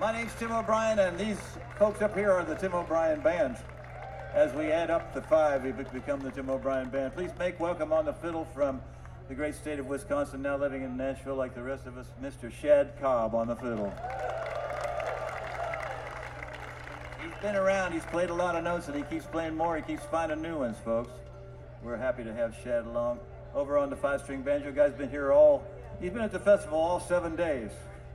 My name's Tim O'Brien, and these folks up here are the Tim O'Brien Band. As we add up to 5, we become the Tim O'Brien Band. Please make welcome on the fiddle from the great state of Wisconsin, now living in Nashville like the rest of us, Mr. Shad Cobb on the fiddle. He's been around, he's played a lot of notes, and he keeps playing more. He keeps finding new ones, folks. We're happy to have Shad along. Over on the 5-string banjo, guy's been here he's been at the festival all 7 days.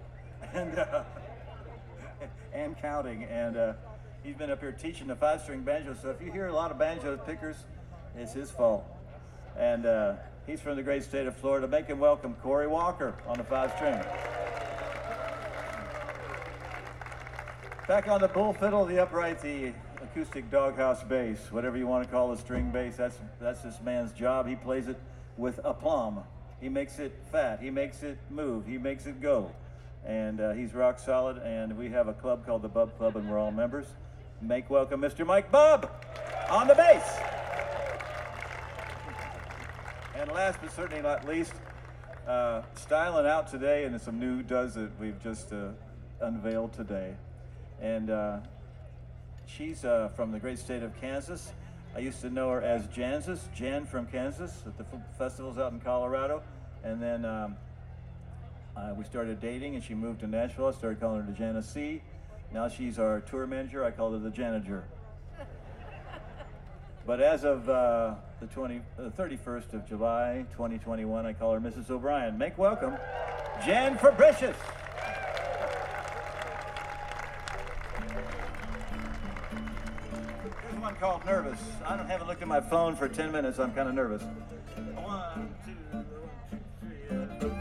And counting, and he's been up here teaching the 5-string banjo, so if you hear a lot of banjo pickers, it's his fault. And he's from the great state of Florida. Make him welcome Corey Walker on the 5-string. Back on the bull fiddle, the upright, the acoustic doghouse bass, whatever you want to call a string bass, that's this man's job. He plays it with aplomb. He makes it fat, he makes it move, he makes it go. And he's rock solid, and we have a club called the Bub Club, and we're all members. Make welcome Mr. Mike Bubb on the bass. And last but certainly not least, styling out today, and some new duds that we've just unveiled today. And she's from the great state of Kansas. I used to know her as Jansis, Jan from Kansas, at the festivals out in Colorado. And then we started dating, and she moved to Nashville. I started calling her the Jana C. Now she's our tour manager. I call her the Janager. But as of the 31st of July, 2021, I call her Mrs. O'Brien. Make welcome, Jan Fabricius. Here's one called Nervous. I haven't looked at my phone for 10 minutes. I'm kind of nervous. 1, 2, 3.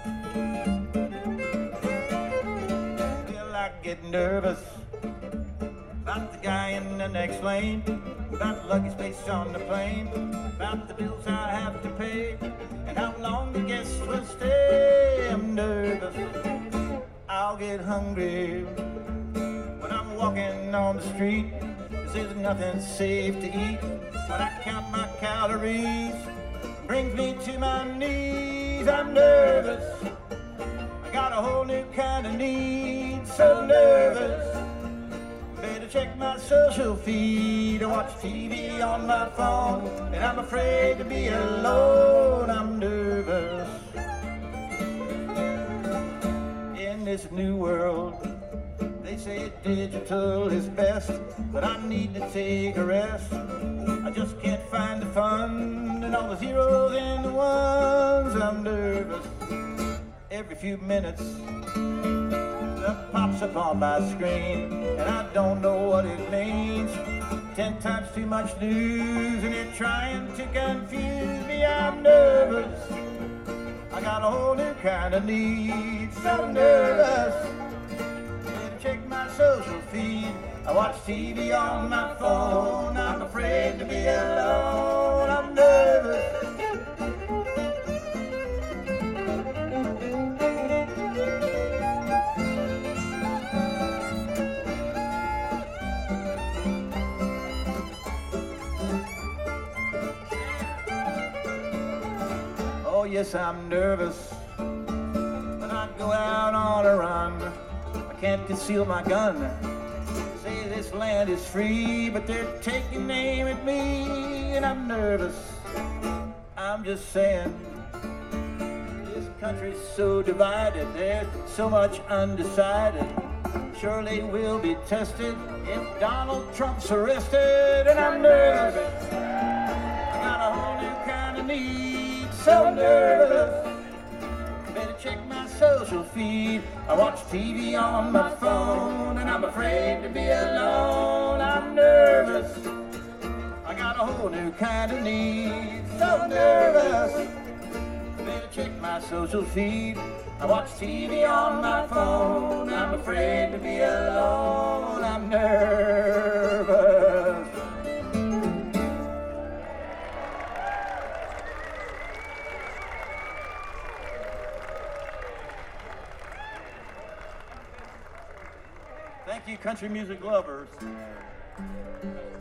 I get nervous about the guy in the next lane, about the luggage space on the plane, about the bills I have to pay, and how long the guests will stay. I'm nervous I'll get hungry when I'm walking on the street, 'cause there's nothing safe to eat. When I count my calories, it brings me to my knees. I'm nervous, got a whole new kind of need, so nervous. Better check my social feed. I watch TV on my phone, and I'm afraid to be alone. I'm nervous. In this new world, they say digital is best, but I need to take a rest. I just can't find the fun and all the zeros and the ones. I'm nervous. Every few minutes, that pops up on my screen, and I don't know what it means. 10 times too much news, and it's trying to confuse me. I'm nervous. I got a whole new kind of need, so nervous. Better check my social feed. I watch TV on my phone. I'm afraid to be alone. I'm nervous. Oh yes, I'm nervous when I go out on a run. I can't conceal my gun. Say this land is free, but they're taking aim at me, and I'm nervous. I'm just saying, this country's so divided, there's so much undecided. Surely we'll be tested if Donald Trump's arrested, and I'm nervous. I got a whole new kind of need, so nervous. Better check my social feed. I watch TV on my phone, and I'm afraid to be alone. I'm nervous. I got a whole new kind of need, so nervous. Better check my social feed. I watch TV on my phone. I'm afraid to be alone. I'm nervous. Thank you, country music lovers.